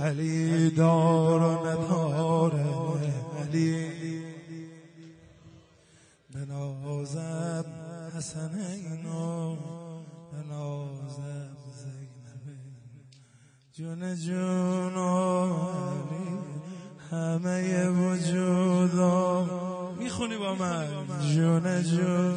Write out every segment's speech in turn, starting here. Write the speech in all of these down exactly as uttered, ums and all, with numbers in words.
علی دار و نداره علی بنازم حسنینو بنازم زینبین جون جونو علی همه وجودا میخونی با من جون جون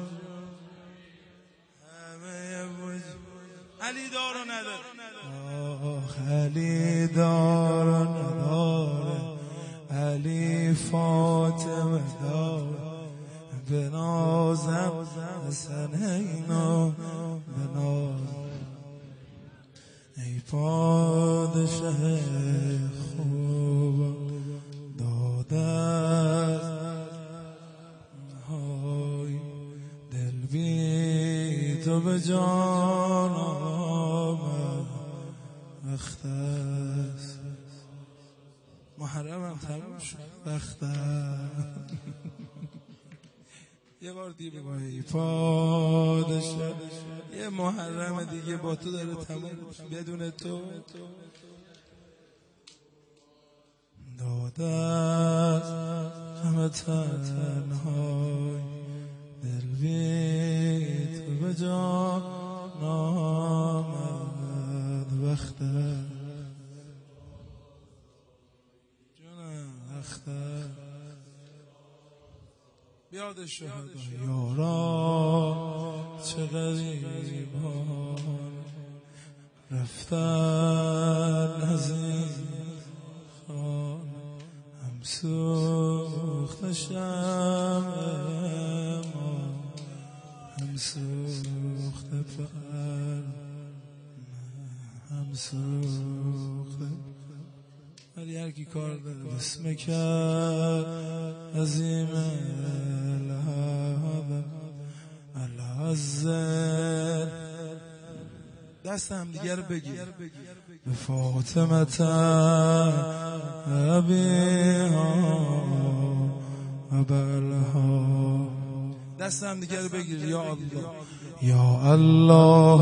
همه وجود علی دار و نداره آخ علی دار و نداره علی فاطمه داره بنازم حسنینو بنازم ای پادشه خوب دادست های دل بی تو به جان آمد وقت است محرمم تموم شد وقت است یه بار دیگه بگو ای پادشه یه محرم دیگه با تو داره تموم بدون تو داده همه تنهای دل بی تو به جان آمد وقت جانم وقت بیاد شهدا یارا چه غریبان رفتن از این خان هم سوخت شمع ما هم سوخت پر هم سوخت ولی هر کی کار داره بسم کرد عظیم الهب العزل دست هم دیگر بگیر به فاطمه ابیها و بلها دست هم دیگر بگیر یا الله یا الله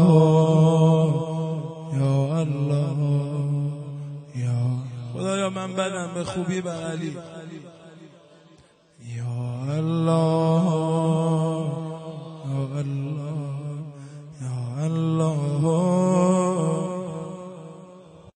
یا الله یا خدایا من بدم به خوبی به علی یا الله